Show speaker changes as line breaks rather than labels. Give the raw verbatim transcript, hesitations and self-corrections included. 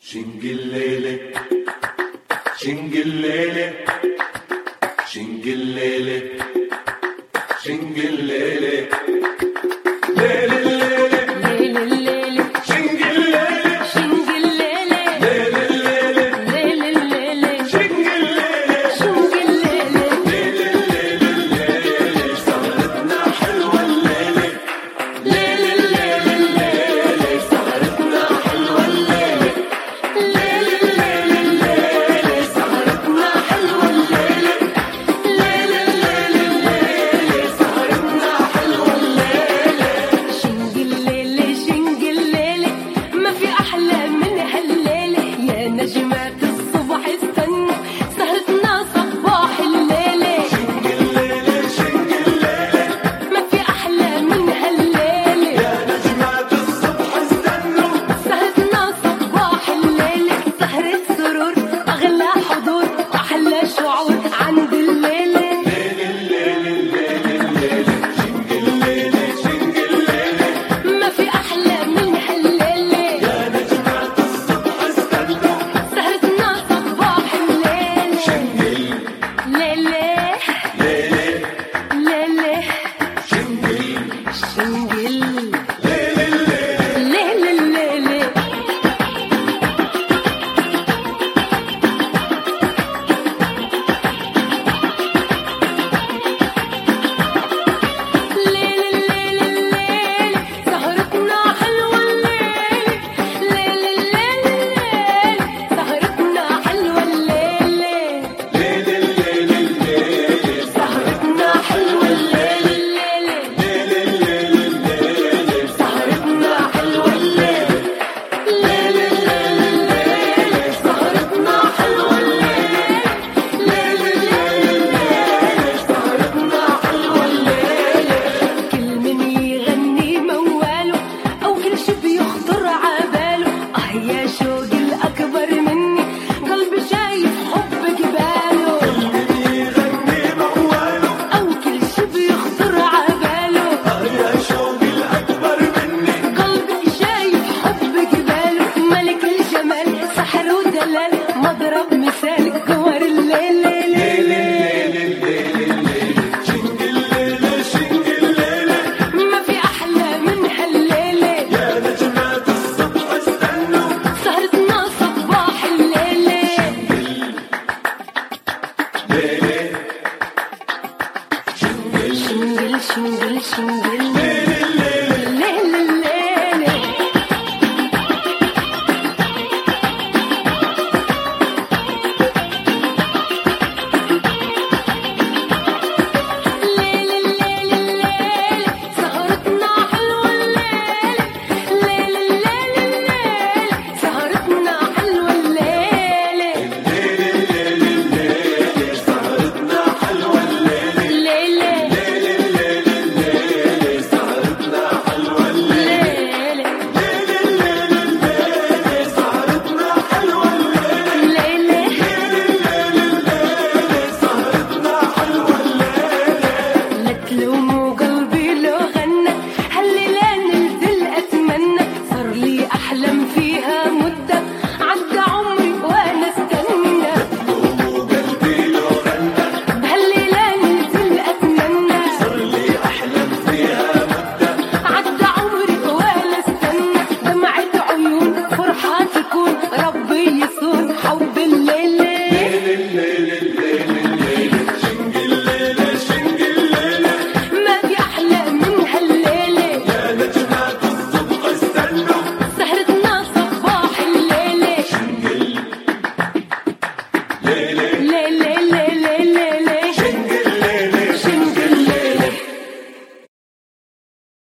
شنقليلة شنقليلة شنقليلة شنقليلة ليل الليلة
ليل الليل
شنقليلة
شنق الليلة
ليل الليلة
ليل الليل
شنقليلة
شنق الليلة
ليل الليلة الليلة سهرتنا حلوة الليلة ليل الليلة الليلة سهرتنا حلوة الليلة ليل الليلة الليلة سهرتنا حلوة الليلة ليل الليلة الليلة سهرتنا حلوة الليلة
شنق الليلة شنق الليلة ما في أحلى من هالليلة يا نجمات الصبح استنوا سهرتنا صباح الليلة
شنقليلة شنقليلة
ما في أحلى من هالليلة
يا نجمات الصبح استنوا
سهرتنا صباح الليلة سهرة سرور أغلى حضور وأحلى شعور عند الليلة
شنقليلة شنقليلة
ما في أحلى من هالليلة
يا نجمات الصبح استنوا
سهرتنا صباح الليلة
شنقل
ليلة
ليلة
ليلة
شنقل
شنقل
ليل الليلة
ليلة الليلة ليل الليل الليل سهرتنا حلوة الليل ليل الليل الليل سهرتنا حلوة الليل
ليل الليلة الليلة
سهرتنا حلوة الليل
ليل الليلة الليلة
سهرتنا حلوة الليل ليل الليل الليل سهرتنا حلوة الليل ليل الليل الليل سهرتنا حلوة الليل كل من يغني مواله أو كل شي بيخطر عباله آه يا شوق الأكبر مني قلبي شايف حب جباله
يغني مواله
أو كل شي بيخطر عباله
يا شوق الأكبر مني
قلبي شايف حب جباله ملك الجمال سحر ودلال مضرب مثال قمر الليل
ليل الليل الليل الليل شنقليلة شنقليلة
ما في أحلى من هالليلة
يا نجمات الصبح استنوا
سهرتنا صباح الليلة
ليلة شنقل
شنقل شنقل شنقل
ليل الليلة
ليل الليلة ليل الليل الليل سهرتنا حلوة الليل ليل الليل الليل سهرتنا حلوة الليل
ليل الليل الليلة سهرتنا حلوة الليلة
ليلة
ليل الليل الليلة سهرتنا حلوة الليلة
ليلة
ليل الليل الليلة سهرتنا حلوة الليلة
ليلة
ليل الليل الليلة سهرتنا حلوة الليلة
لا تلوموا قلبي لو غنى هالليلة نزل أتمنى صار لي أحلم فيها مدة عدى عمري وأنا استنى
وقلبي لو غنى
بهالليلة نزل أتمنى
صار لي أحلم فيها مدة
عدى عمري وأنا استنى دمعة عيون فرحة تكون ربي يصون حب الليلة
ليل الليل الليل الليل شنقليلة شنقليلة
ما في أحلى من هالليلة
يا نجمات الصبح استنوا
سهرتنا صباح الليلة
ليلة
ليلة